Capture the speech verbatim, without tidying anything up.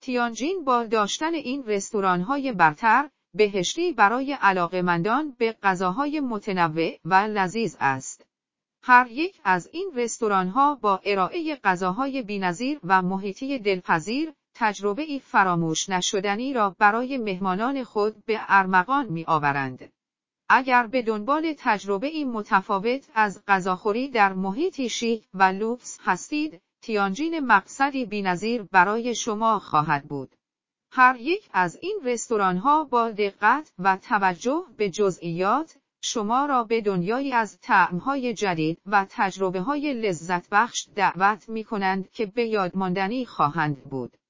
تیانجین با داشتن این رستوران‌های برتر، بهشتی برای علاقه‌مندان به غذاهای متنوع و لذیذ است. هر یک از این رستوران‌ها با ارائه غذاهای بی‌نظیر و محیطی دلپذیر، تجربه‌ای فراموش نشدنی را برای مهمانان خود به ارمغان می‌آورند. اگر به دنبال تجربه‌ای متفاوت از غذاخوری در محیطی شیک و لوکس هستید، تیانجین مقصدی بی‌نظیر برای شما خواهد بود. هر یک از این رستوران‌ها با دقت و توجه به جزئیات، شما را به دنیایی از طعم‌های جدید و تجربه‌های لذت‌بخش دعوت می‌کنند که به یادماندنی خواهند بود.